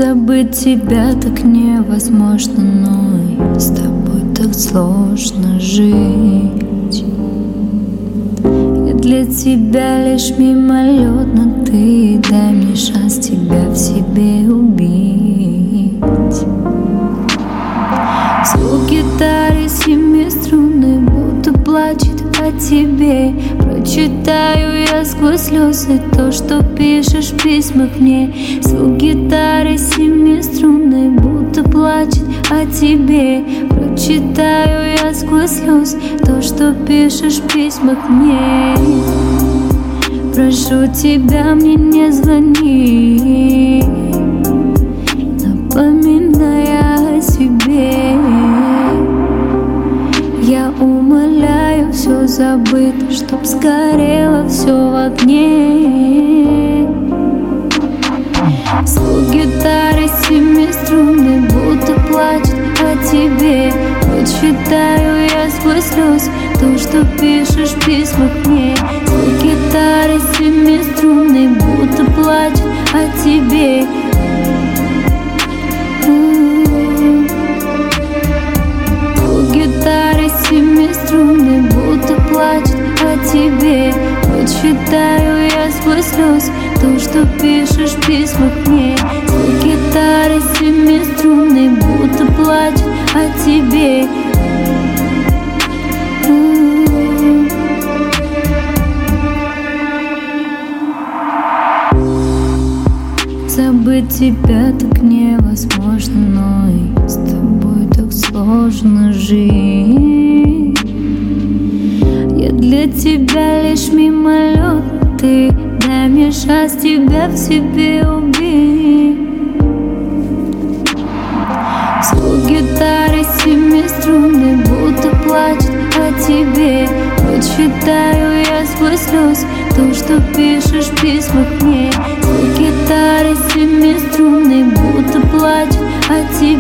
Забыть тебя так невозможно, но и с тобой так сложно жить. Я для тебя лишь мимолетно, ты дай мне шанс тебя в себе убить. Звук гитары семиструнный будто плачет о тебе. Прочитаю я сквозь слезы то, что пишешь в письмах мне. Звук гитары семиструнный будто плачет о тебе. Прочитаю я сквозь слезы то, что пишешь в письмах мне. Прошу тебя, мне не звони, напоминая о себе. Я умоляю, все забыто, чтоб сгорело все в огне. Звук гитары семиструнный будто плачет о тебе. Прочитаю я сквозь слез то, что пишешь в письмах мне. Звук гитары семиструнный будто плачет о тебе. Звук гитары семиструнный будто плачет о тебе. Прочитаю я сквозь слез то, что пишешь в письмах мне. Звук гитары семиструнный будто плачет о тебе. Забыть тебя так невозможно, но и с тобой так сложно жить. Я для тебя лишь мимолет, ты дай мне шанс тебя в себе убить. Звук гитары семиструнный будто плачет о тебе. Прочитаю я сквозь слез то, что пишешь в письмах мне. Звук гитары семиструнный будто плачет о тебе.